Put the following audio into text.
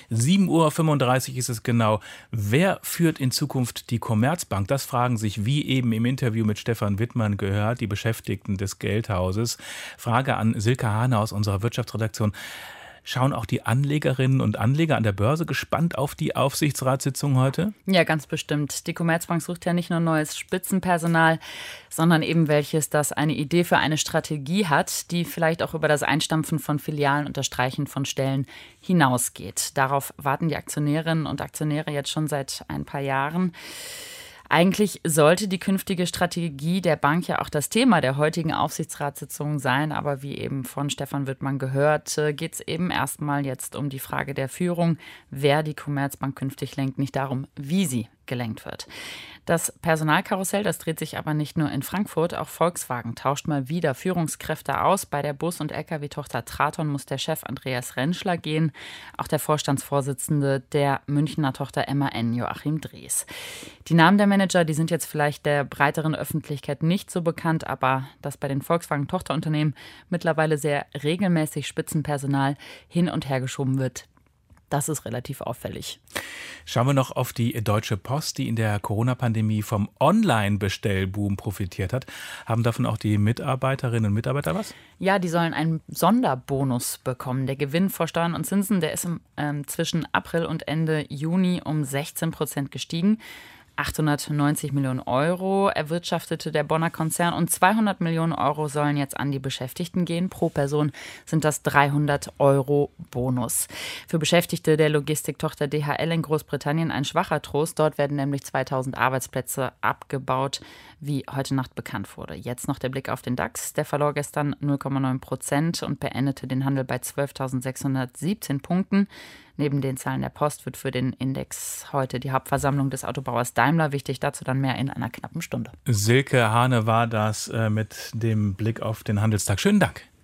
7:35 Uhr ist es genau. Wer führt in Zukunft die Commerzbank? Das fragen sich, wie eben im Interview mit Stefan Wittmann gehört, die Beschäftigten des Geldhauses. Frage an Silke Hane aus unserer Wirtschaftsredaktion. Schauen auch die Anlegerinnen und Anleger an der Börse gespannt auf die Aufsichtsratssitzung heute? Ja, ganz bestimmt. Die Commerzbank sucht ja nicht nur neues Spitzenpersonal, sondern eben welches, das eine Idee für eine Strategie hat, die vielleicht auch über das Einstampfen von Filialen und das Streichen von Stellen hinausgeht. Darauf warten die Aktionärinnen und Aktionäre jetzt schon seit ein paar Jahren. Eigentlich sollte die künftige Strategie der Bank ja auch das Thema der heutigen Aufsichtsratssitzung sein. Aber wie eben von Stefan Wittmann gehört, geht es eben erstmal jetzt um die Frage der Führung, wer die Commerzbank künftig lenkt, nicht darum, wie sie gelenkt wird. Das Personalkarussell, das dreht sich aber nicht nur in Frankfurt, auch Volkswagen tauscht mal wieder Führungskräfte aus. Bei der Bus- und Lkw-Tochter Traton muss der Chef Andreas Rentschler gehen, auch der Vorstandsvorsitzende der Münchner Tochter MAN, Joachim Drees. Die Namen der Manager, die sind jetzt vielleicht der breiteren Öffentlichkeit nicht so bekannt, aber dass bei den Volkswagen-Tochterunternehmen mittlerweile sehr regelmäßig Spitzenpersonal hin und her geschoben wird, das ist relativ auffällig. Schauen wir noch auf die Deutsche Post, die in der Corona-Pandemie vom Online-Bestellboom profitiert hat. Haben davon auch die Mitarbeiterinnen und Mitarbeiter was? Ja, die sollen einen Sonderbonus bekommen. Der Gewinn vor Steuern und Zinsen, der ist zwischen April und Ende Juni um 16% gestiegen. 890 Millionen Euro erwirtschaftete der Bonner Konzern und 200 Millionen Euro sollen jetzt an die Beschäftigten gehen. Pro Person sind das 300 Euro Bonus. Für Beschäftigte der Logistiktochter DHL in Großbritannien ein schwacher Trost. Dort werden nämlich 2000 Arbeitsplätze abgebaut, wie heute Nacht bekannt wurde. Jetzt noch der Blick auf den DAX. Der verlor gestern 0,9% und beendete den Handel bei 12.617 Punkten. Neben den Zahlen der Post wird für den Index heute die Hauptversammlung des Autobauers Daimler wichtig. Dazu dann mehr in einer knappen Stunde. Silke Hane war das mit dem Blick auf den Handelstag. Schönen Dank.